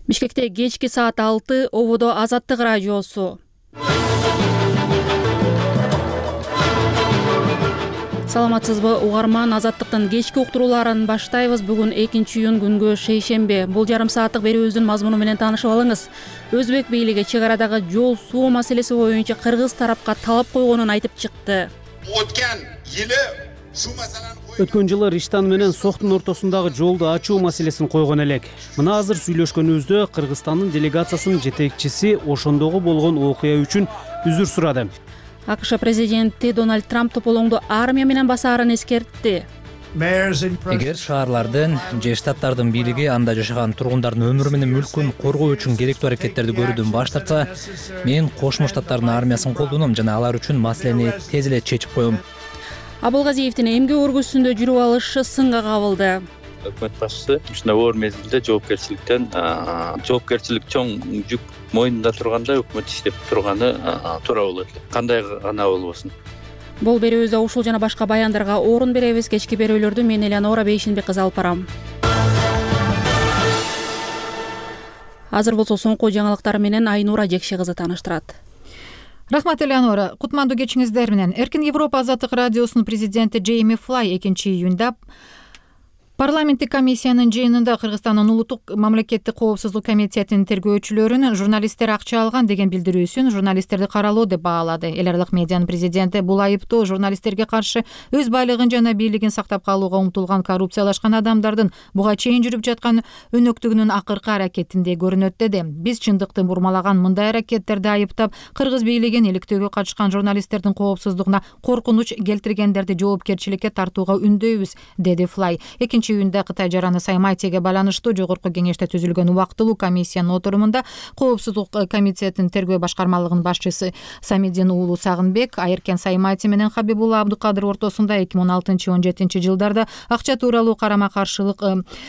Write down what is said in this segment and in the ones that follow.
Бишкекте кечки саат 6 ободо Азаттык радиосу. Саламатсызбы угарман, Азаттыктын кечки уктурууларын баштайбыз. Бүгүн 2-июнь күнгө шейшемби. Бул жарым сааттык берүүбүздүн мазмуну менен таанышып алыңыз. Өзбек бийлиги чек арадагы жол суу маселеси боюнча кыргыз тарапка талап койгонун айтып чыкты. Өткөн жылы Риштан менен Соктун ортосундагы жолду ачуу маселесин койгон элек. Мына азыр сүйлөшкөнүбүздө Кыргызстандын делегациясынын жетекчиси ошондогу болгон окуя үчүн үзүр сурады. АКШ президенти Дональд Трамп тополоңду армия менен басаарын эскертти. Эгер шаарлардын же штаттардын бийлиги анда жашаган тургундардын өмүрү менен мүлкүн коргоо үчүн керектүү аракеттерди көрүүдөн баш тартса, мен Кошмо Штаттардын армиясын колдоном жана алар үчүн маселени тез эле чечип коем. Абылгазиевдин эмгек өргүсүндө жүрүп алышы сынга кабылды. Өкмөт башчысы ушундай оор мезгилде жоопкерчилик чоң жүк мойнунда турганда өкмөт иштеп турганы туура болот. Кандай гана болбосун. Бул берүүбүздө ушул жана башка баяндарга орун беребиз. Кечки берүүлөрдү мен Элеонора Бейшинбек кызы алып барам. Азыр болсо соңку жаңылыктар менен Айнура Жекше кызы тааныштырат. Рахмат, Элеонора. Кутмандуу кечиңиздер менен. Эркин Европа Азаттык радиосунун президенти Джейми Флай 2-июнда парламенттик комиссиянын жыйынында Кыргызстандын улуттук мамлекеттик коопсуздук комитетинин тергөөчүлөрүнүн журналисттер акча алган деген билдирүүсүн журналисттерди каралоо деп баалады. Эл аралык медианын президенти бул айыптоо журналисттерге каршы өз байлыгын жана бийлигин сактап калууга умтулган коррупциялашкан адамдардын буга чейин жүрүп жаткан өнөктүгүнүн акыркы аракетиндей көрүнөт деди. Биз чындыкты бурмалаган мындай аракеттерди айыптап, кыргыз бийлигин иликтөөгө катышкан журналисттердин коопсуздугуна коркунуч келтиргендерди жоопкерчиликке тартууга үндөйбүз, деди Флай. 2-июнда Кытай жараны Саймайтиге байланыштуу жогорку кеңеште түзүлгөн убактылуу комиссиянын отурумунда коопсуздук комитетинин тергөө башкармалыгынын башчысы Самидин уулу Сагынбек Айыркен Саймайти менен Хабибулла Абдыкадыр ортосунда 2016-17 жылдарда акча тууралуу карама-каршылык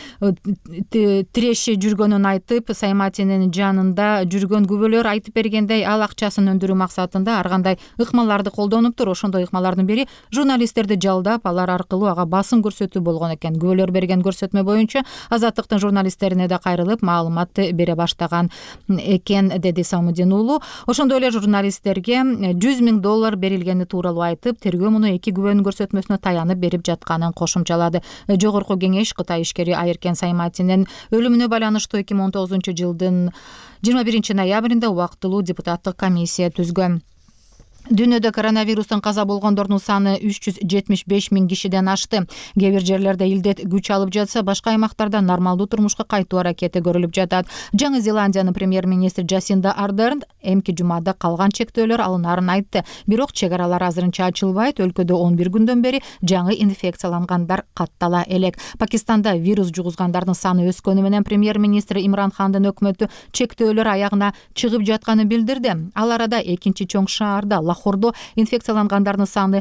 тиреши жүргөнүн айтып, Саймайтинин жанында жүргөн күбөлөр айтып бергендей, ал акчасын өндүрүү максатында ар кандай ыкмаларды колдонуптур. Ошондой ыкмалардын бири журналисттерди жалдап, алар аркылуу ага басым көрсөтүү болгон экен. Күбөлөр берген көрсөтмө боюнча Азаттыктын журналисттерине да кайрылып маалымат бере баштаган экен, деди Самидин уулу. Ошондой эле журналисттерге $100,000 берилгени тууралуу айтып, тергөө муну эки күбөнүн көрсөтмөсүнө таянып берип жатканын кошумчалады. Жогорку кеңеш Кытай ишкери Айыркен Саймайтинин өлүмүнө байланыштуу 2019 жылдын 21 ноябрында убактылуу депутаттык комиссия түзгөн. Дүйнөдө коронавирустан каза болгондордун саны 375,000 кишиден ашты. Кээ бир жерлерде илдет күч алып жатса, башка аймактарда нормалдуу турмушка кайтуу аракети көрүлүп жатат. Жаңы Зеландиянын премьер-министри Джасинда Ардерн эмки жумада калган чектөөлөр алынарын айтты. Бирок чек аралар азырынча ачылбайт. Өлкөдө 11 күндөн бери жаңы инфекциялангандар каттала элек. Пакистанда вирус жугузгандардын саны өскөнү менен премьер-министр Имран Хандын өкмөтү чектөөлөр аягына чыгып жатканын билдирди. Ал арада экинчи чоң шаарда Лахордо инфекциялангандардын саны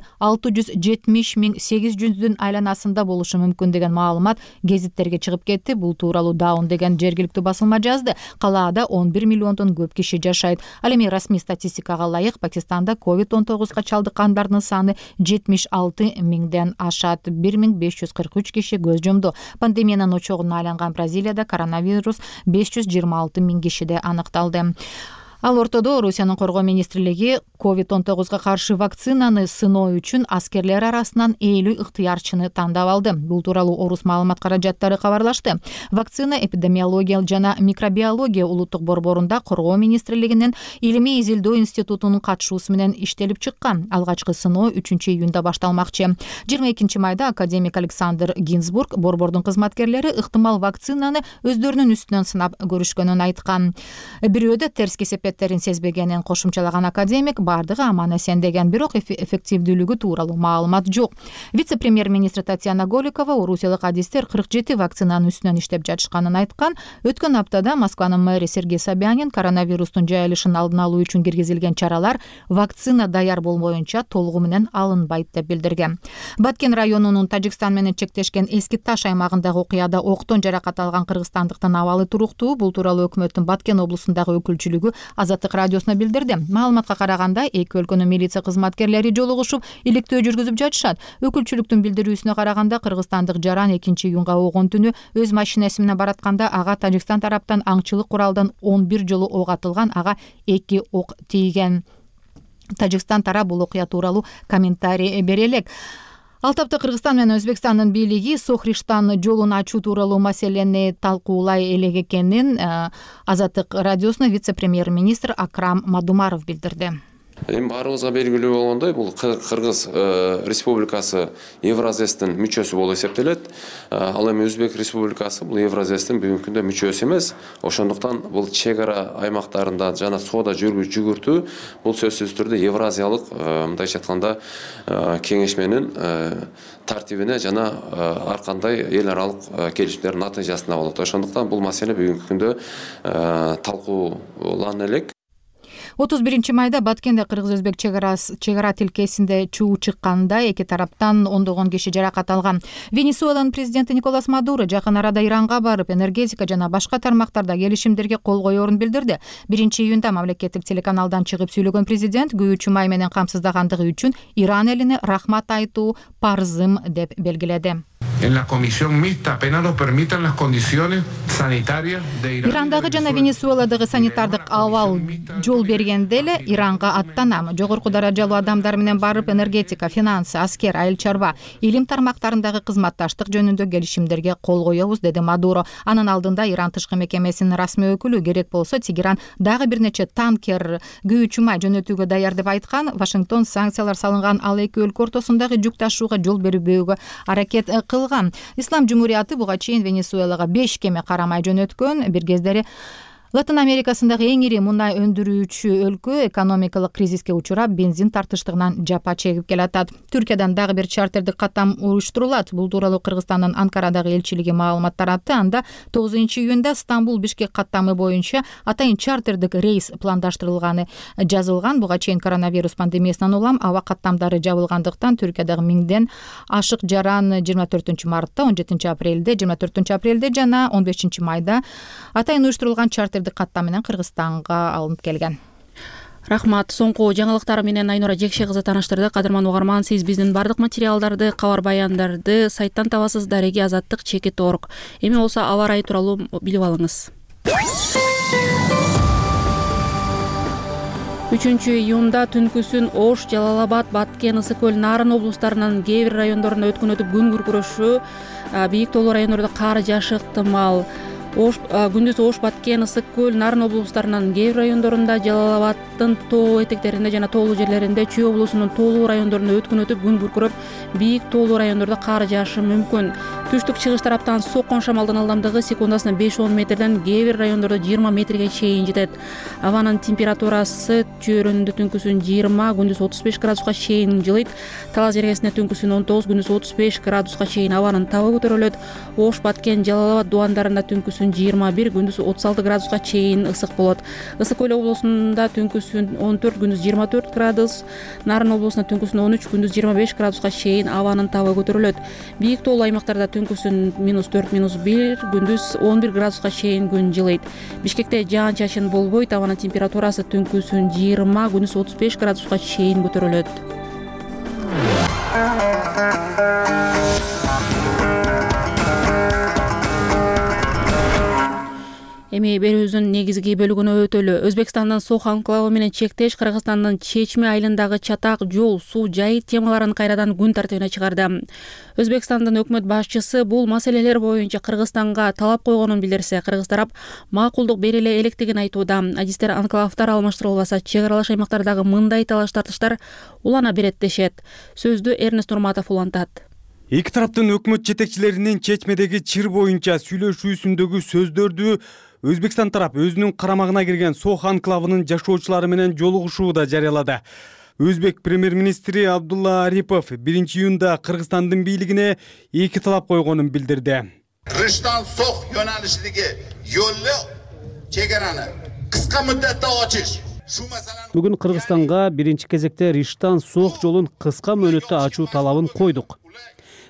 670,800-дүн айланасында болушу мүмкүн деген маалымат гезиттерге чыгып кетти. Бул тууралуу Даун деген жергиликтүү басылма жазды. Калаада 11 миллиондон көп киши жашайт. Ал эми расмий статистикага ылайык Пакистанда COVID-19 чалдыккандардын саны 76,000ден ашат. 1543 киши көз жумду. Пандемиянын очогуна айланган Бразилияда коронавирус 526,000 кишиде аныкталды. Ал ортодо Орусиянын коргоо министрлиги COVID-19 каршы вакцинаны сыноо үчүн аскерлер арасынан 50 ыктыярчыны тандап алды. Бул тууралуу Орус маалымат каражаттары кабарлашты. Вакцина эпидемиология жана микробиология улуттук борборунда коргоо министрлигинин илимий изилдөө институтунун катышуусу менен иштелип чыккан. Алгачкы сыноо 3-июнда башталмакчы. 22 майда академик Александр Гинзбург борбордун кызматкерлери ыктымал вакцинаны өздөрүнүн үстүнөн сынап көрүшкөнүн айткан. Бирөөдө терс кесепеттерин сезбегенин кошумчалаган академик бардыгы аман эсен деген, бирок эффективдүүлүгү тууралуу маалымат жок. Вице-премьер-министр Татьяна Голикова орусиялык адистер 47 вакцинанын үстүнөн иштеп жатышканын айткан. Өткөн аптада Москванын мэри Сергей Собянин коронавирустун жайылышын алдын алуу үчүн киргизилген чаралар вакцина даяр болбоюнча толугу менен алынбайт деп билдирген. Баткен районунун Тажикстан менен чектешкен Эски Таш аймагындагы окуяда октон жаракат алган кыргызстандыктын абалы туруктуу. Бул тууралуу өкмөттүн Баткен облусундагы өкүлчүлүгү Азаттык радиосуна билдирди. Маалыматка караганда эки өлкөнүн милиция кызматкерлери жолугушуп иликтөө жүргүзүп жатышат. Өкүлчүлүктүн билдирүүсүнө караганда кыргызстандык жаран 2-июнга огон түнү өз машинасы менен баратканда ага Тажикстан тараптан аңчылык куралдан 11 жолу ок атылган, ага 2 ок тийген. Тажикстан тарап бул окуя тууралуу комментарий бере элек. Ал тапта Кыргызстан менен Өзбекстандын бийлиги Сох-Риштан жолун ачуу тууралуу маселени талкуулай элек экенин Азаттык радиосуна вице-премьер-министр Акрам Мадумаров билдирди. Эми баарыбызга белгилүү болгондой, бул Кыргыз Республикасы Евразэстин мүчөсү болуп эсептелет. Ал эми Өзбек Республикасы бул Евразэстин бүгүнкү күндө мүчөсү эмес. Ошондуктан бул чек ара аймактарында жана соода жүгүртүү бул сөзсүз түрдө Евразиялык, мындайча айтканда, кеңешменин тартибине жана ар кандай эл аралык келишимдердин натыйжасында болот. Ошондуктан бул маселе бүгүнкү күндө талкуулана элек. 31 майда Баткенде кыргыз-өзбек чек ара тилкесинде чуу чыкканда эки тараптан ондогон киши жаракат алган. Венесуэланын президенти Николас Мадуро жакын арада Иранга барып, энергетика жана башка тармактарда келишимдерге кол коерун билдирди. 1-июнда мамлекеттик телеканалдан чыгып сүйлөгөн президент күйүүчү май менен камсыздагандыгы үчүн Иран элине рахмат айтуу парызым деп белгиледи. Ирандагы жана Венесуэладагы санитардык абал жол бергенде эле Иранга аттанам. Жогорку даражалуу адамдар менен барып, энергетика, финансы, аскер, айыл чарба, илим тармактарындагы кызматташтык жөнүндө келишимдерге кол коебуз, деди Мадуро. Анын алдында Иран тышкы мекемесинин расмий өкүлү керек болсо Тегеран дагы бир нече танкер күйүүчү май жөнөтүүгө даяр деп айткан. Вашингтон санкциялар салынган ал эки өлкө ортосундагы жүк ташууга жол бербөөгө аракет кылган. Ислам Жумурияты буга чейин Венесуэлага 5 кеме карамай жөнөткөн. Бир кездери Латын Америкасындагы эң ири мунай өндүрүүчү өлкө экономикалык кризиске учурап, бензин тартыштыгынан жапа чегип келатат. Түркиядан дагы бир чартердик каттам уюштурулат. Бул тууралуу Кыргызстандын Анкарадагы элчилиги маалымат таратты. Анда 9-июнда Стамбул-Бишкек каттамы боюнча атайын чартердик рейс пландаштырылганы жазылган. Буга чейин коронавирус пандемиясынан улам аба каттамдары жабылгандыктан Түркиядагы 1000ден ашык жаран 24-мартта, 17-апрелде, 24-апрелде жана 15 майда атайын уюштурулган чартер каттам менен Кыргызстанга алынып келген. Рахмат. Соңку жаңылыктар менен Айнура Жекше кызы тааныштырды. Кадырман угарман, сиз биздин бардык материалдарды, кабар баяндарды сайттан табасыз. Дареги Азаттык.org. Эми болсо аба ырайы тууралуу билип алыңыз. 3-июнда түнкүсүн Ош, Жалал-Абад, Баткен, Ысык көл, Нарын облустарынын кээ бир райондорунда өткөн өтүп күн күркүрөшү, бийик тоолуу райондордо кар жаашы ыктымал. Күндүз Ош, Баткен, Ысык көл, Нарын облустарынын кээ бир райондорунда, Жалал-Абаддын тоо этектеринде жана тоолуу жерлеринде, Чүй облусунун тоолуу райондорунда өткөн өтүп күн күркүрөп, бийик тоолуу райондордо кар жаашы мүмкүн. Түштүк чыгыш тараптан соккон шамалдын ылдамдыгы секундасына 5-10 метрден, кээ бир райондордо 20 метрге чейин жетет. Абанын температурасы чөйрөндө түнкүсүн 20, күндүз 35 градуска чейин жылыйт. Талас жергесинде түнкүсүн 19, күндүз 35 градуска чейин абанын табы көтөрүлөт. Ош, Баткен, Жалал-Абад дубандарында түнкүсүн 21, күндүз 36 градуска чейин ысык болот. Ысык көл облусунда түнкүсүн 14, күндүз 24 градус, Нарын облусунда түнкүсүн 13, күндүз 25 градуска чейин абанын табы көтөрүлөт. Бийик тоолуу аймактарда түнкүсүн -4, -1, күндүз 11 градуска чейин күн жылыйт. Бишкекте жаан-чачын болбойт, абанын температурасы түнкүсүн 20, күндүз 35 градуска чейин көтөрүлөт. Эми берүүбүздүн негизги бөлүгүнө өтөлү. Өзбекстандын Сох анклавы менен чектеш Кыргызстандын Чечме айылындагы чатак, жол, суу, жайыт темаларын кайрадан күн тартибине чыгарды. Өзбекстандын өкмөт башчысы бул маселелер боюнча Кыргызстанга талап койгонун билдирсе, кыргыз тарап макулдук бере электигин айтууда. Адистер анклавдар алмаштырылбаса, чек аралаш аймактардагы мындай талаш-тартыштар улана берет дешет. Сөздү Эрнест Нурматов улантат. Эки тараптын өкмөт жетекчилеринин Чечмедеги чыр боюнча сүйлөшүүсүндөгү сөздөрдү Өзбекстан тарап өзүнүн карамагына кирген Сох анклавынын жашоочулары менен жолугушууда жарыялады. Өзбек премьер-министри Абдулла Арипов 1-июнда Кыргызстандын бийлигине эки талап койгонун билдирди. Риштан Сох yo'nalishidagi yo'lni chegarani qisqa muddatda ochish. Бүгүн Кыргызстанга биринчи кезекте Риштан Сох жолун кыска мөөнөттө ачуу талабын койдук.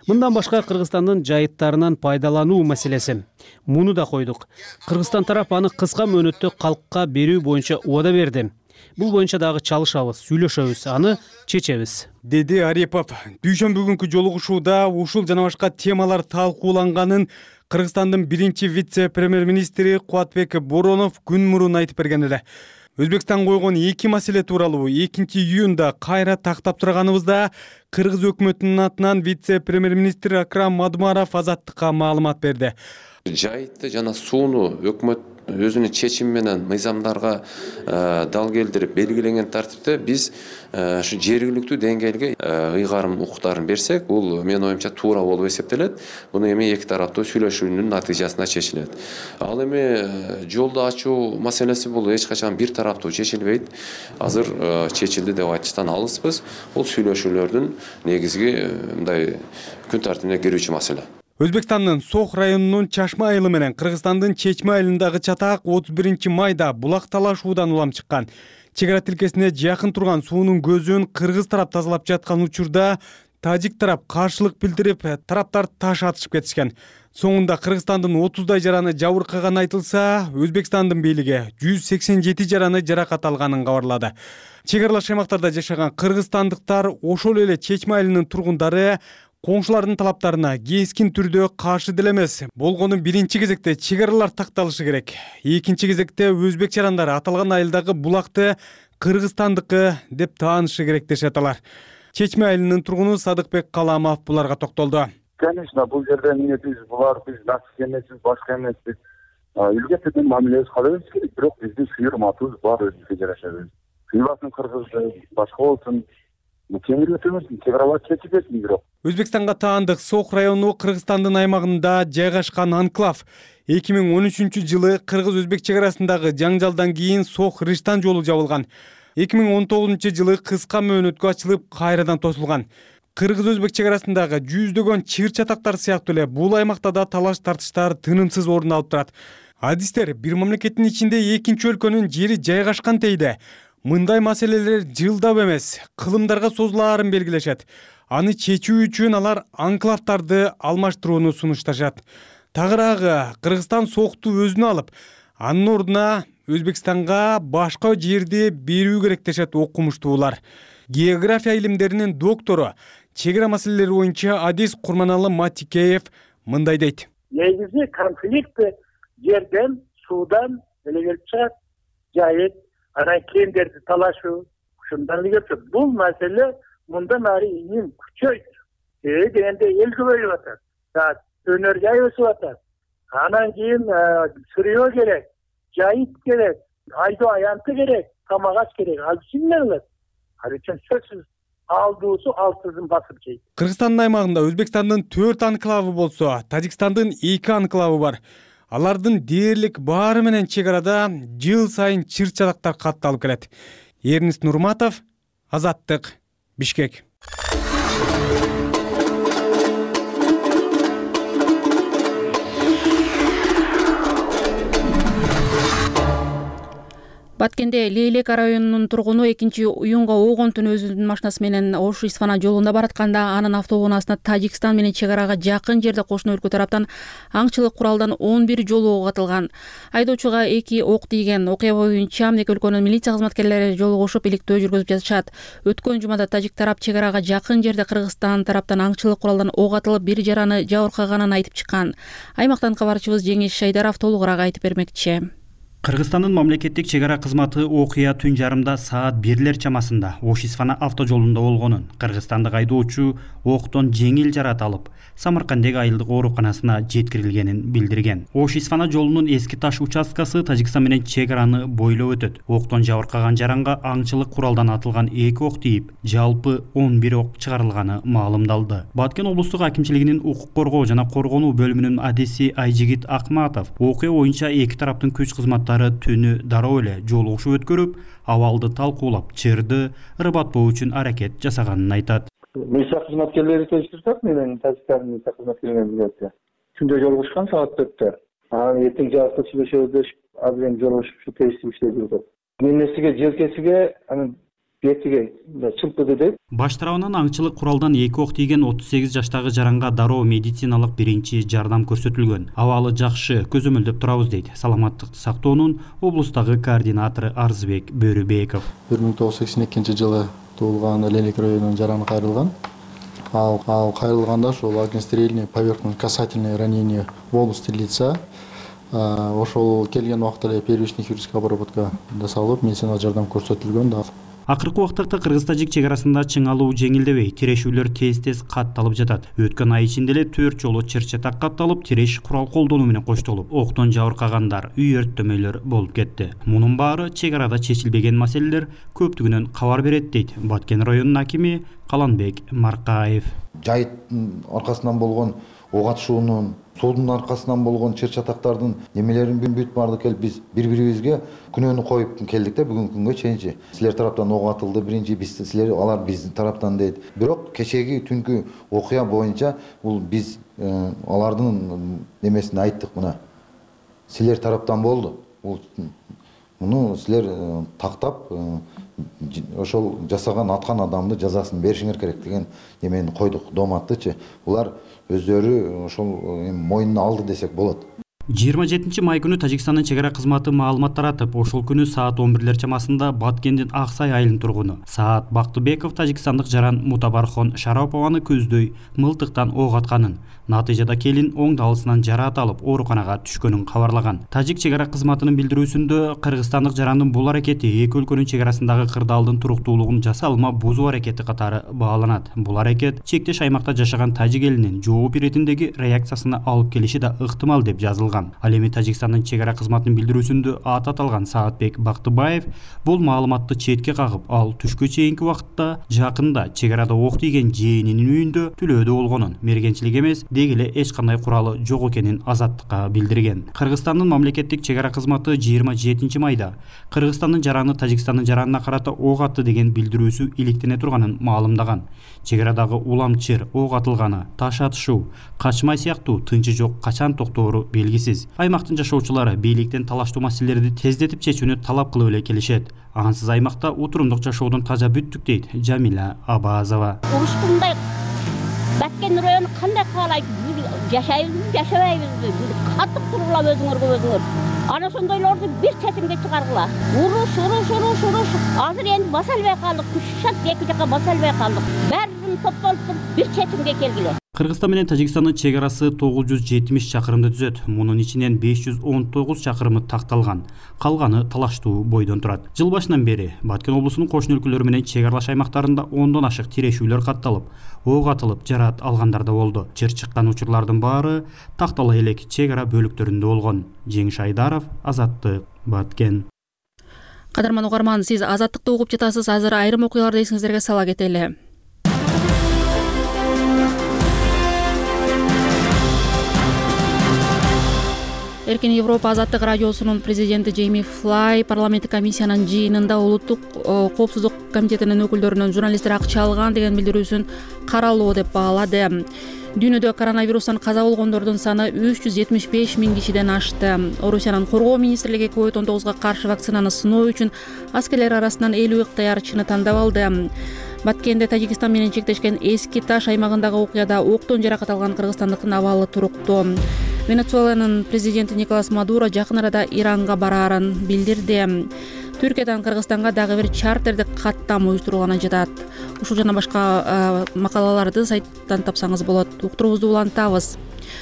Мындан башка Кыргызстандын жайыттарынан пайдалануу маселеси. Муну да койдук. Кыргызстан тарап аны кыска мөөнөттө калкка берүү боюнча убада берди. Бул боюнча дагы чалышабыз, сүйлөшөбүз, аны чечебиз, деди Арипов. Дүйшөмбү күнкү жолугушууда ушул жана башка темалар талкууланганын Кыргызстандын биринчи вице-премьер-министри Кубатбек Боронов күн мурун айтып берген эле. Өзбекстан койгон эки маселе тууралуу 2-июнда кайра тактап турганыбызда Кыргыз өкмөтүнүн атынан вице-премьер-министр Акрам Мадумаров Азаттыкка маалымат берди. Жайытты жана сууну өкмөт өзүнүн чечими менен мыйзамдарга дал келтирип белгиленген тартипте биз ушу жергиликтүү деңгээлге ыйгарым укуктарын берсек, бул менин оюмча туура болуп эсептелет. Буну эми эки тараптуу сүйлөшүүнүн натыйжасында чечилет. Ал эми жолду ачуу маселеси бул эч качан бир тараптуу чечилбейт. Азыр чечилди деп айтыштан алыспыз. Бул сүйлөшүүлөрдүн негизги мындай күн тартибине кирүүчү маселе. Өзбекстандын Сох районунун Чашма айылы менен Кыргызстандын Чечме айылындагы чатак 31 майда булак талашуудан улам чыккан. Чек ара тилкесине жакын турган суунун көзүн кыргыз тарап тазалап жаткан учурда тажик тарап каршылык билдирип, тараптар таш атышып кетишкен. Соңунда Кыргызстандын 30дай жараны жабыркаганы айтылса, Өзбекстандын бийлиги 187 жараны жаракат алганын кабарлады. Чек аралаш аймактарда жашаган кыргызстандыктар ошол эле Чечме айылынын тургундары коңшулардын талаптарына кескин түрдө каршы деле эмес. Болгону биринчи кезекте чек аралар такталышы керек. Экинчи кезекте өзбек жарандары аталган айылдагы булакты Кыргызстандыкы деп таанышы керек дешет алар. Чечме айылынын тургуну Садыкбек Каламов буларга токтолду. Конечно, бул жерде эмне биз булар биз насып эмеспиз, башка эмеспиз. Илгертеден мамилебиз кылабыз керек, бирок биздин сүйөр матыбыз бар, өзүбүзгө жараша. Сыйласын кыргыз, башка болсун. Өзбекстанга таандык Сох району Кыргызстандын аймагында жайгашкан анклав. 2013 жылы кыргыз-өзбек чек арасындагы жаңжалдан кийин Сох Риштан жолу жабылган. 2019 жылы кыска мөөнөткө ачылып кайрадан тосулган. Кыргыз-өзбек чек арасындагы жүздөгөн чыр чатактар сыяктуу эле бул аймакта да талаш тартыштар тынымсыз орун алып турат. Адистер бир мамлекеттин ичинде экинчи өлкөнүн жери жайгашкан дейди. Мындай маселелер жылдап эмес, кылымдарга созулаарын белгилешет. Аны чечүү үчүн алар анклавдарды алмаштырууну сунушташат. Тагыраагы Кыргызстан Сохту өзүнө алып, анын ордуна Өзбекстанга башка жерди берүү керек дешет окумуштуулар. География илимдеринин доктору, чек ара маселелери боюнча Адис Курманалы Матикеев мындай дейт. Негизи конфликт жерден, суудан эле келип чыгат. Жайыт анан кендерди талашуу, ушундан эле келип бул маселе мындан ары эми күчөйт. Дегенде эл көбөйүп атат. Өнөр жай өсүп атат. Анан кийин сырыё керек, жайыт керек, айдоо аянты керек, тамак аш керек. Ал кимден алат? Ал үчүн сөзсүз алдуусу алтызын басып жейт. Кыргызстандын аймагында Өзбекстандын 4 анклавы болсо, Тажикстандын 2 анклавы бар. Алардын дээрлик баары менен чек арада жыл сайын чыр чатактар катталып келет. Эрнис Нурматов, Азаттык, Бишкек. Баткенде Лейлек районунун тургуну 2-июнга огонтун өзүнүн машинасы менен Ош-Исфана жолунда баратканда анын автоунаасына Тажикстан менен чек арага жакын жерде кошуна өлкө тараптан аңчылык куралдан 11 жолу ок атылган. Айдоочуга 2 ок тийген. Окуя боюнча эки өлкөнүн милиция кызматкерлери жолугушуп иликтөө жүргүзүп жатышат. Өткөн жумада тажик тарап чек арага жакын жерде Кыргызстан тараптан аңчылык куралдан ок атылып бир жараны жабыркаганын айтып чыккан. Аймактан кабарчыбыз Жеңиш Шайдаров толугураак айтып бермекчи. Кыргызстандын мамлекеттик чек ара кызматы окуя түн жарымда саат 1 чамасында Ош-Исфана автожолунда болгонун, кыргызстандык айдоочу октон жеңил жарат алып, Самаркандагы айылдык ооруканасына жеткирилгенин билдирген. Ош-Исфана жолунун эски таш участкасы Тажикстан менен чек араны бойлоп өтөт. Октон жабыркаган жаранга аңчылык куралдан атылган 2 ок тийип, жалпы 11 ок чыгарылганы маалымдалды. Баткен облустук акимчилигинин укук коргоо жана коргонуу бөлүмүнүн адиси Айжигит Акматов окуя боюнча эки тараптын күч кызматтары түнү дароо эле жолугушуу өткөрүп, абалды талкуулап, чырды ырбатпоо үчүн аракет жасаганын айтат. Милиция кызматкерлери тештирсек, менен Тажикстандын милиция кызматкерлери билет. Түндө жолугушкан саат 4-тө. Анан эртең жакта сүйлөшөбүз, азыр эми жолугушуп тештирип иштеп жүрөт. Ненесиге, желкесиге, анан бетиге чылпыды дейт. Баш тарабынан аңчылык куралдан 2 ок тийген 38 жаштагы жаранга дароо медициналык биринчи жардам көрсөтүлгөн. Абалы жакшы, көзөмөлдөп турабыз дейт саламаттыкты сактоонун облустагы координатору Арзыбек Бөрүбеков. 1982-жылы туулган Леник районунун жараны кайрылган. Ал кайрылганда ошол огнестрельное поверхностное касательное ранение в области лица. Ошол келген убакта эле первичный хирургическая обработка жасалып, медициналык жардам көрсөтүлгөн. Акыркы убакытта Кыргыз-Тажик чек арасында чыңалуу жеңилдебей, тирешүүлөр тез катталып жатат. Өткөн ай ичинде эле 4 жолу чыр-чатак катталып, тиреш курал колдонуу менен коштолуп, октон жабыркагандар, үй өрттөмөлөр болуп кетти. Мунун баары чек арада чечилбеген маселелер көптүгүнөн кабар берет дейт Баткен районунун акими Каланбек Маркаев. Жайыттын аркасынан болгон ок атышуунун, соодун аркасынан болгон чыр-чатактардын немелерин бүт баардык келип биз бири-бирибизге күнөөнү коюп келдик да бүгүнкү күнгө чейинчи. Силер тараптан ок атылды, биринчи силер, алар биздин тараптан дейт. Бирок кечеги түнкү окуя боюнча бул биз алардын немесин айттык мына. Силер тараптан болду. Муну силер тактап ошол жасаган аткан адамды жазасын беришиңер керек деген немени койдук, дооматтычы. Булар өздөрү ошол мойнуна алды десек болот. 27 май күнү Тажикстандын чек ара кызматы маалымат таратып, ошол күнү саат 11 чамасында Баткендин Аксай айылынын тургуну Саат Бактыбеков тажикстандык жаран Мутабархон Шарапованы көздөй мылтыктан ок атканын, натыйжада келин оң далысынан жараат алып ооруканага түшкөнүн кабарлаган. Тажик чек ара кызматынын билдирүүсүндө Кыргызстандык жарандын бул аракети эки өлкөнүн чек арасындагы кырдаалдын туруктуулугун жасалма бузуу аракети катары бааланат. Бул аракет чектеш аймакта жашаган тажик элинин жооп иретиндеги реакциясына алып келиши да ыктымал деп жазылган. Ал эми Тажикстандын чек ара кызматынын билдирүүсүндө аты аталган Саатбек Бактыбаев бул маалыматты четке кагып, ал түшкө чейинки убакытта жакында чек арада ок тийген жээнинин үйүндө түлөөдө болгонун, мергенчилик эмес, деги эле эч кандай куралы жок экенин Азаттыкка билдирген. Кыргызстандын мамлекеттик чек ара кызматы 27 майда Кыргызстандын жараны Тажикстандын жаранына карата ок атты деген билдирүүсү иликтене турганын маалымдаган. Чек арадагы улам-чыр, ок атылганы, таш атышуу, качмай сыяктуу тынчы жок качан токтоору белгисиз. Аймактын жашоочулары бийликтен талаштуу маселелерди тездетип чечүүнү талап кылып эле келишет. Ансыз аймакта утурумдук жашоодон таза бүттүк дейт Жамила Абазова. Урушкундай Баткен району кандай каалайт? Жашайбызбы, жашабайбызбы? Катык тургула өзүңөр. Ана сондойлорду бир четимге чыгаргыла. Уруш. Азыр энди баса албай калдык. Күшат эки жака баса албай калдык. Баарын топтолуп бир четимге келгиле. Кыргызстан менен Тажикстандын чек арасы 970 чакырымды түзөт. Мунун ичинен 519 чакырымы такталган. Калганы талаштуу бойдон турат. Жыл башынан бери Баткен облусунун кошуна өлкөлөрү менен чек аралаш аймактарында 10дон ашык тирешүүлөр катталып, ок атылып, жараат алгандар да болду. Чыр чыккан учурлардын баары тактала элек чек ара бөлүктөрүндө болгон. Жеңиш Айдаров, Азаттык, Баткен. Кадырман угарман, сиз Азаттыкты угуп жатасыз. Азыр айрым окуяларды эсиңиздерге сала кетели. Эркин Европа Азаттык радиосунун президенти Джейми Флай парламенттик комиссиянын жыйынында улуттук коопсуздук комитетинин өкүлдөрүнөн журналисттер акча алган деген билдирүүсүн каралуу деп баалады. Дүйнөдө коронавирустан каза болгондордун саны 375 миң кишиден ашты. Орусиянын коргоо министрлиги COVID-19 каршы вакцинаны сыноо үчүн аскерлер арасынан 50 ыктыярчыны тандап алды. Баткенде Тажикстан менен чектешкен Эски Таш аймагындагы окуяда октон жаракат алган кыргызстандыктын абалы туруктуу. Венесуэланын президенти Николас Мадуро жакын арада Иранга бараарын билдирди. Түркиядан Кыргызстанга дагы бир чартердик каттам уюштурулганы жатат. Ушул жана башка макалаларды сайттан тапсаңыз болот. Уктуруубузду улантабыз.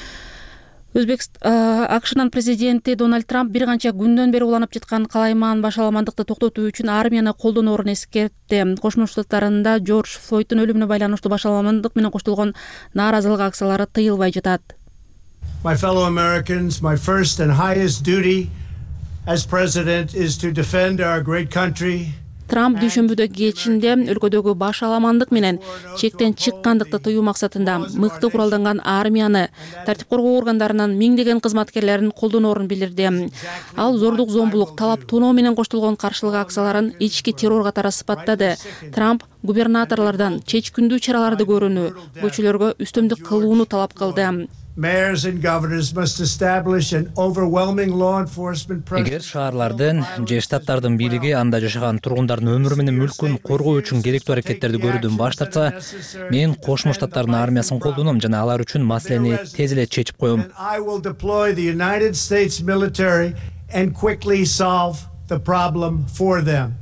АКШнын президенти Дональд Трамп бир канча күндөн бери уланып жаткан калайман башаламандыкты токтотуу үчүн армияны колдоноорун эскертти. Кошмо Штаттарында Джордж Флойдтун өлүмүнө байланыштуу башаламандык менен коштолгон нааразылык акциялары тыйылбай жатат. My fellow Americans, my first and highest duty as president is to defend our great country. Трамп дүйшөмбүдө кечинде өлкөдөгү башаламандык менен чектен чыккандыкты тыюу максатында мыкты куралданган армияны, тартип коргоо органдарынын миңдеген кызматкерлерин колдоноорун билдирди. Ал зордук, зомбулук, талап тоноо менен коштолгон каршылык акцияларын ички террор катары сыпаттады. Трамп губернаторлордон чечкиндүү чараларды көрүүнү, көчөлөргө үстөмдүк кылууну талап кылды. mayors and governors must establish an overwhelming law enforcement presence. Эгер шаарлардын же штаттардын бийлиги анда жашаган тургундардын өмүрү менен мүлкүн коргоо үчүн керектүү аракеттерди көрүүдөн баш тартса, мен Кошмо Штаттардын армиясын колдоном жана алар үчүн маселени тез эле чечип коем. I will deploy the United States military and quickly solve the problem for them.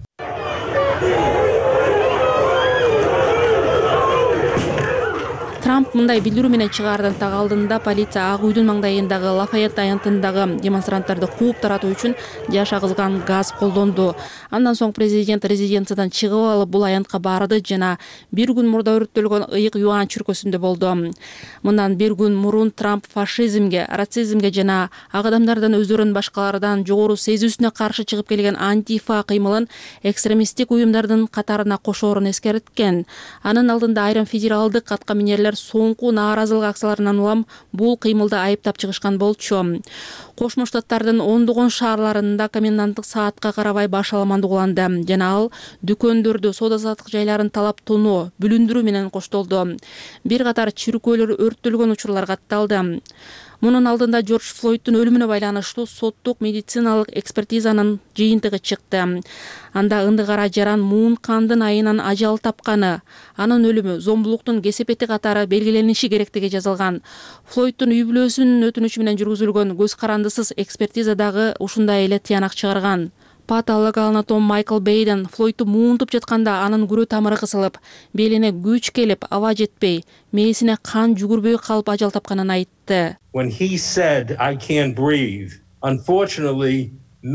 Трамп мындай билдирүү менен чыгаардын так алдында полиция Ак үйдүн маңдайындагы Лафайет аянтындагы демонстранттарды кууп таратуу үчүн жаша кызган газ колдонду. Андан соң президент резиденциядан чыгып алып бул аянтка барды жана бир күн мурда өрттөлгөн ыйык Юан чүркөсүндө болду. Мындан бир күн мурун Трамп фашизмге, расизмге жана ак адамдардын өздөрүн башкалардан жогору сезүүсүнө каршы чыгып келген антифа кыймылын экстремисттик уюмдардын катарына кошоорун эскерткен. Анын алдында айрым федералдык атка минерлер соңку нааразылык акцияларынан улам бул кыймылды айыптап чыгышкан болчу. Кошмо Штаттардын ондогон шаарларында коменданттык саатка карабай баш аламандык уланды жана ал дүкөндөрдү, соода саттык жайларын талап тоноо, бүлүндүрүү менен коштолду. Бир катар чиркөөлөр өрттөлгөн учурлар катталды. Мунун алдында Джордж Флойдтун өлүмүнө байланыштуу соттук медициналык экспертизанын жыйынтыгы чыкты. Анда ындыгара жаран муун кандын айынан ажал тапканы, анын өлүмү зомбулуктун кесепети катары белгилениши керектиги жазылган. Флойдтун үй бүлөсүнүн өтүнүчү менен жүргүзүлгөн көз карандысыз экспертиза дагы ушундай эле тыянак чыгарган. Патологоанатом Майкл Бейден Флойдту муунтуп жатканда анын күрөө тамыры кысылып, белине күч келип, аба жетпей, мээсине кан жүгүрбөй калып ажал тапканын айтты. When he said, I can't breathe, unfortunately,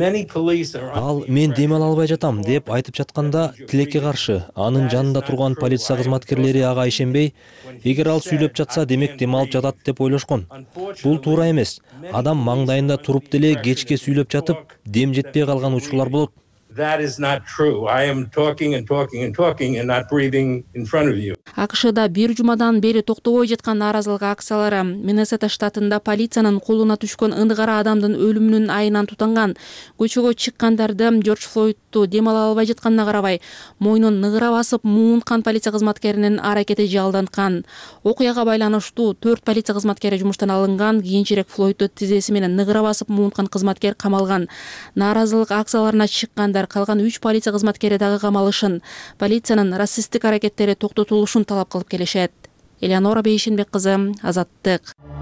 Ал мен дем ала албай жатам деп айтып жатканда тилекке каршы анын жанында турган полиция кызматкерлери ага ишенбей, эгер ал сүйлөп жатса, демек дем алып жатат деп ойлошкон. Бул туура эмес. Адам маңдайында туруп деле кечке сүйлөп жатып, дем жетпей калган учурлар болот. That is not true. I am talking and talking and talking and not breathing in front of you. АКШда бир жумадан бери токтобой жаткан нааразылык акциялары Миннесота штатында полициянын колуна түшкөн ындыгара адамдын өлүмүнүн айынан тутанган. Көчөгө чыккандарды Джордж Флойдту дем ала албай жатканына карабай, мойнун ныгыра басып муунткан полиция кызматкеринин аракети жалданткан. Окуяга байланыштуу 4 полиция кызматкери жумуштан алынган, кийинчерээк Флойдту тизеси менен ныгыра басып муунткан кызматкер камалган. Нааразылык акцияларына чыккандар калган 3 полиция кызматкери дагы камалышын, полициянын расисттик аракеттери токтотулушун талап кылып келишет. Элеонора Бейшенбек кызы, Азаттык.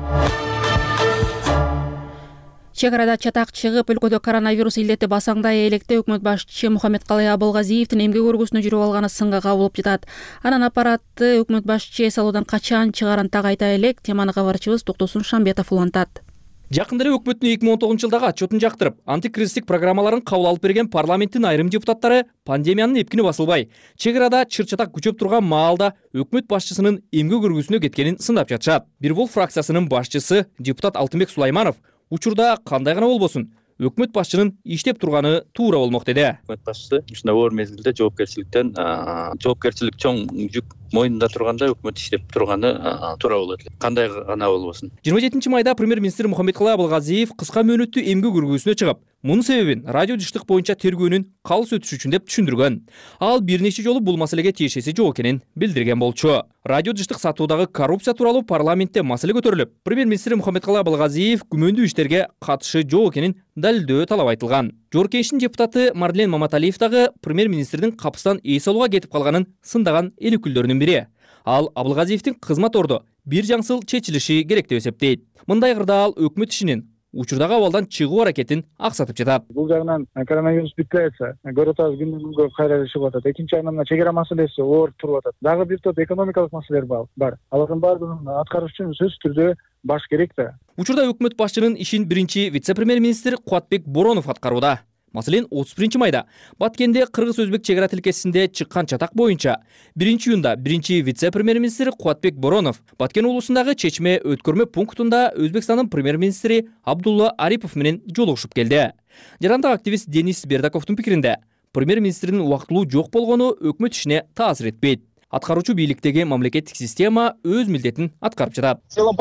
Чек арада чатак чыгып, өлкөдө коронавирус илдети басаңдай электе өкмөт башчысы Мухаммедкалый Абылгазиевдин эмгек өргүсүнө жүрүп алганы сынга кабылып жатат. Анын аппараты өкмөт башчысы эс алуудан качан чыгарын так айта элек. Теманы кабарчыбыз Токтосун Шамбетов улантат. Жакында эле өкмөттүн 2019 жылдагы отчетун жактырып, антикризистик программаларын кабыл алып берген парламенттин айрым депутаттары пандемиянын эпкини басылбай, чек арада чыр-чатак күчөп турган маалда өкмөт башчысынын эмгек өргүсүнө кеткенин сындап жатышат. Бир бул фракциясынын башчысы депутат Алтынбек Сулайманов учурда кандай гана болбосун, өкмөт башчынын иштеп турганы туура болмок деди. Өкмөт башчысы ушундай оор мезгилде жоопкерчилик чоң жүк мойнунда турганда өкмөт иштеп турганы туура болот эле. Кандай гана болбосун. 27 майда премьер-министр Мухаммедкалый Абылгазиев кыска мөөнөттүү эмгек өргүсүнө чыгып, мунун себебин радио жыштык боюнча тергөөнүн калыс өтүшү үчүн деп түшүндүргөн. Ал бир нече жолу бул маселеге тиешеси жок экенин билдирген болчу. Радио жыштык сатуудагы коррупция тууралуу парламентте маселе көтөрүлүп, премьер-министр Мухаммедкалый Абылгазиев күмөндүү иштерге катышы жок экенин далилдөө талап айтылган. Жогорку Кеңештин депутаты Марлен Маматалиев дагы премьер-министрдин капыстан эс алууга кетип калганын сындаган эл өкүлдөрүнүн бири. Ал Абылгазиевдин кызмат орду бир жаңсыл чечилиши керек деп эсептейт. Мындай кырда ал өкмөт ишинин учурдагы абалдан чыгуу аракетин аксатып жатат. Бул жагынан коронавирус бүткөй атса, көрүп атабыз күндөн-күнгө кайра чыгып атат. Экинчи жагынан чек ара маселеси оор туруп атат. Дагы бир топ экономикалык маселелер бар. Алардын баардыгын аткарыш үчүн сөзсүз түрдө баш керек да. Учурда өкмөт башчынын ишин биринчи вице-премьер-министр Кубатбек Боронов аткарууда. Маселен, 31 майда Баткенде кыргыз-өзбек чек ара тилкесинде чыккан чатак боюнча 1-июнда биринчи вице-премьер-министр Кубатбек Боронов Баткен облусундагы чечме өткөрмө пунктунда Өзбекстандын премьер-министри Абдулла Арипов менен жолугушуп келди. Жарандык активист Денис Бердаковдун пикиринде, премьер-министрдин убактылуу жок болгону өкмөт ишине таасир этпейт. аткаруучу бийликтеги мамлекеттик система өз милдетин аткарып жатат.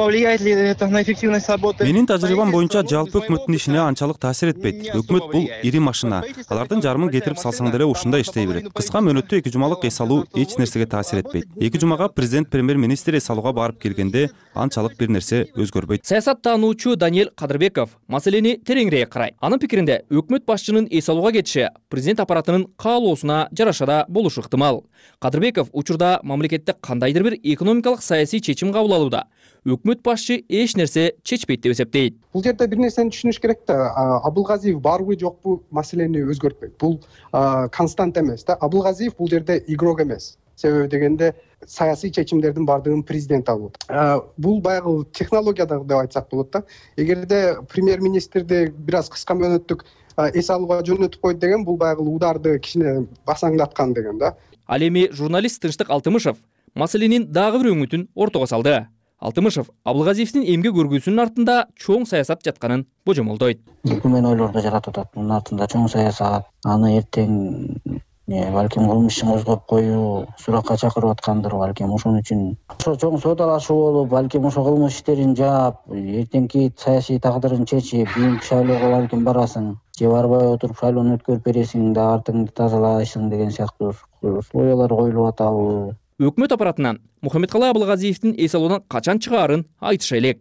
Менин тажрыйбам боюнча жалпы өкмөттүн ишине анчалык таасир этпейт. Өкмөт бул ири машина. Алардын жарымын кетирип салсаң деле ушундай иштей берет. Кыска мөөнөттө 2 жумалык эс алуу эч нерсеге таасир этпейт. 2 жумага президент, премьер-министр эс алууга барып келгенде анчалык бир нерсе өзгөрбөйт. Саясаттануучу Даниэль Кадырбеков маселени тереңирээк карайт. Анын пикиринде өкмөт башчынын эс алууга кетиши президент аппаратынын каалоосуна жараша да болушу ыктымал. Кадырбеков учурда мамлекетте кандайдыр бир экономикалык саясий чечим кабыл алууда өкмөт башчы эч нерсе чечпейт деп эсептейт. Бул жерде бир нерсени түшүнүш керек да. Абылгазиев барбы жокпу маселени өзгөртпөйт. Бул констант эмес да. Абылгазиев бул жерде игрок эмес. Себеби дегенде саясий чечимдердин бардыгын президент алып. Бул баягы технологияда деп айтсак болот да. Эгерде премьер-министрди бир аз кыска мөөнөттүк эс алууга жөнөтүп койду деген бул баягы ударды кичине басаңдаткан деген да. Ал эми журналист Тынчтык Алтымышев маселенин дагы бир өңүтүн ортого салды. Алтымышев Абылгазиевдин эмгек өргүүсүнүн артында чоң саясат жатканын божомолдойт. Күмөн ойлорду жаратып атат. Мунун артында чоң саясат, аны эртең балким кылмыш ишин козгоп коюу, суракка чакырып аткандыр, балким ошон үчүн чоң соодалашуу болуп, балким ошо кылмыш иштерин жаап, эртеңки саясий тагдырын чечип, кийинки шайлоого балким барасың, же барбай отуруп шайлоону өткөрүп бересиң да артыңды тазалайсың деген сыяктуу оюлар коюлуп атабы. Өкмөт аппаратынан Мухаммедкалай Абылгазиевдин эс алуудан качан чыгаарын айтыша элек.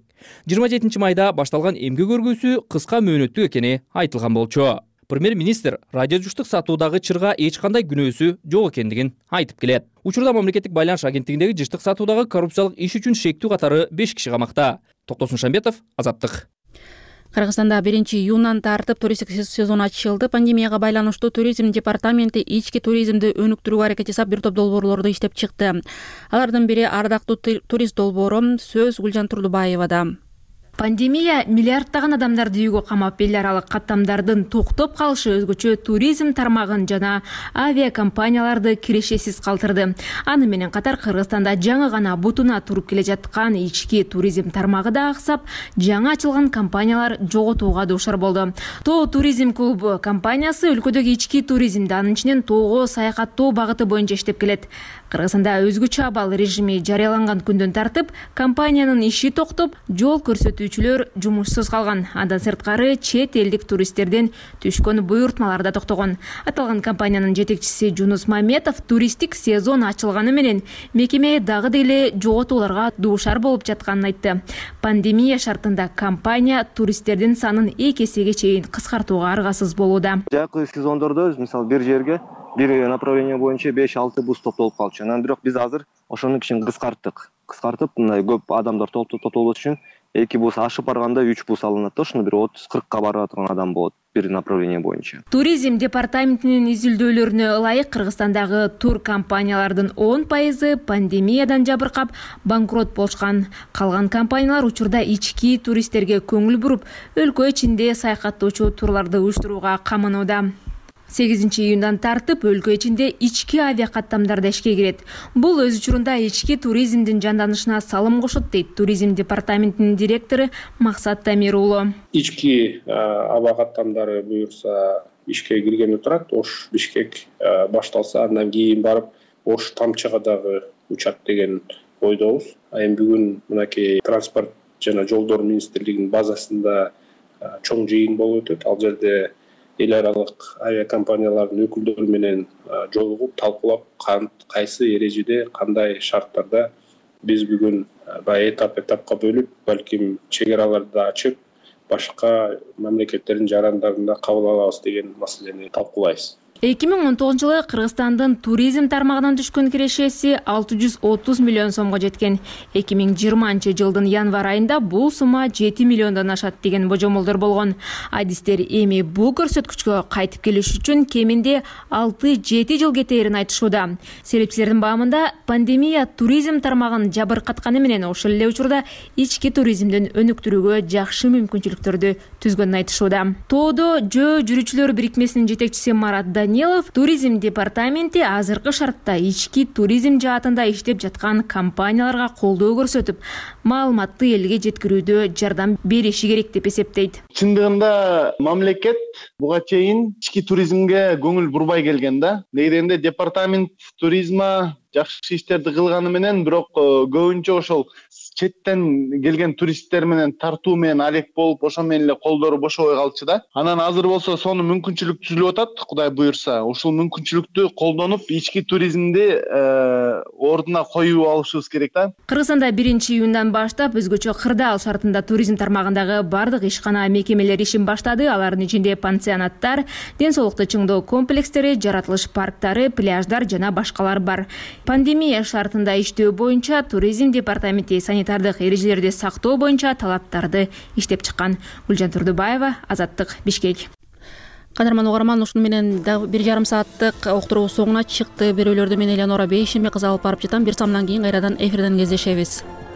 27 майда башталган эмгек өргүүсү кыска мөөнөттүк экени айтылган болчу. Премьер-министр радиожуштук сатуудагы чырга эч кандай күнөөсү жок экендигин айтып келет. Учурда мамлекеттик байланыш агенттигиндеги жыштык сатуудагы коррупциялык иш үчүн шектүү катары 5 киши камакта. Токтосун Шамбетов, Азаттык. Кыргызстанда 1-июндан тартып туристик сезон ачылды. Пандемияга байланыштуу туризм департаменти ички туризмди өнүктүрүүгө аракет жасап бир топ долбоорлорду иштеп чыкты. Алардын бири ардактуу турист долбоору сөз Гүлжан Турдубаевада. Пандемия миллиарддаган адамдарды үйгө камап, эл аралык каттамдардын токтоп калышы өзгөчө туризм тармагын жана авиакомпанияларды кирешесиз калтырды. Аны менен катар Кыргызстанда жаңы гана бутуна туруп келе жаткан ички туризм тармагы да аксап, жаңы ачылган компаниялар жоготууга дуушар болду. Тоо туризм клубу компаниясы өлкөдөгү ички туризмди, анын ичинен тоого саякаттоо багыты боюнча иштеп келет. Кыргызстанда өзгөчө абал режими жарыяланган күндөн тартып, компаниянын иши токтоп, жол көрсөтүүчүлөр жумушсуз калган. Андан сырткары чет элдик туристтерден түшкөн буйртмалар да токтогон. Аталган компаниянын жетекчиси Жунус Маметов туристик сезон ачылганы менен мекеме дагы деле жоготууларга дуушар болуп жатканын айтты. Пандемия шартында компания туристтердин санын 2 эсеге чейин кыскартууга аргасыз болууда. Жакшы сезондордо мисалы бир жерге бир направление боюнча 5-6 бус топтолуп калчу. Анан бирок биз азыр ошону кичине кыскартып, мындай көп адамдар топтолбош үчүн 2 бус ашып барганда 3 бус алынат да, ошону бир 30-40ка барып аткан адам болот бир направление боюнча. Туризм департаментинин изилдөөлөрүнө ылайык Кыргызстандагы тур компаниялардын 10% пандемиядан жабыркап банкрот болушкан. Калган компаниялар учурда ички туристтерге көңүл буруп, өлкө ичинде саякаттоочу турларды уюштурууга камынууда. 8-июндан тартып өлкө ичинде ички авиакаттамдар да ишке кирет. Бул өз учурунда ички туризмдин жанданышына салым кошот, дейт туризм департаментинин директору Максат Тамир уулу. Ички авиакаттамдары буюрса ишке киргени турат. Ош Бишкек башталса, андан кийин барып Ош Тамчыга дагы учат деген ойдобуз. Эми бүгүн мынакей транспорт жана жолдор министрлигинин базасында чоң жыйын болуп өтөт. Ал жерде эл аралык авиакомпаниялардын өкүлдөрү менен жолугуп, талкуулап, кайсы эрежеде, кандай шарттарда биз бүгүн баягы этапка бөлүп, балким чек араларды ачып, башка мамлекеттердин жарандарын да кабыл алабыз деген маселени талкуулайбыз. 2019 жылы Кыргызстандын туризм тармагынан түшкөн кирешеси 630 миллион сомго жеткен. 2020 жылдын январ айында бул сумма 7 миллиондон ашат деген божомолдор болгон. Адистер эми бул көрсөткүчкө кайтып келиш үчүн кеминде 6-7 жыл кетээрин айтышууда. Серепчилердин баамында пандемия туризм тармагын жабыркатканы менен ошол эле учурда ички туризмдин өнүктүрүүгө жакшы мүмкүнчүлүктөрдү түзгөнүн айтышууда. Тоодо жөө жүрүүчүлөр бирикмесинин жетекчиси Марат туризм департаменти азыркы шартта ички туризм жаатында иштеп жаткан компанияларга колдоо көрсөтүп, маалыматты элге жеткирүүдө жардам бериши керек деп эсептейт. Чындыгында мамлекет буга чейин ички туризмге көңүл бурбай келген да. Неге дегенде департамент туризма жакшы иштерди кылганы менен, бирок көбүнчө ошол четтен келген туристтер менен тартуу менен алек болуп, ошо менен эле колдору бошобой калчу да. Анан азыр болсо сонун мүмкүнчүлүк түзүлүп атат, Кудай буюрса. Ушул мүмкүнчүлүктү колдонуп, ички туризмди ордуна коюп алышыбыз керек да. Кыргызстанда 1-июндан баштап өзгөчө кырдаал шартында туризм тармагындагы бардык ишкана мекемелер ишин баштады. Алардын ичинде пансионаттар, ден соолукту чыңдоо комплекстери, жаратылыш парктары, пляждар жана башкалар бар. Пандемия шартында иштөө боюнча туризм департаменти санитардык эрежелерди сактоо боюнча талаптарды иштеп чыккан. Гүлжан Турдубаева, Азаттык, Бишкек. Кадырман угарман, ушуну менен 1,5 сааттык уктуруу соңуна чыкты. Бирөөлөрдү мен Элеонора Бейшеме кызы алып барып жатам. Бир самдан кийин кайрадан эфирден кездешебиз.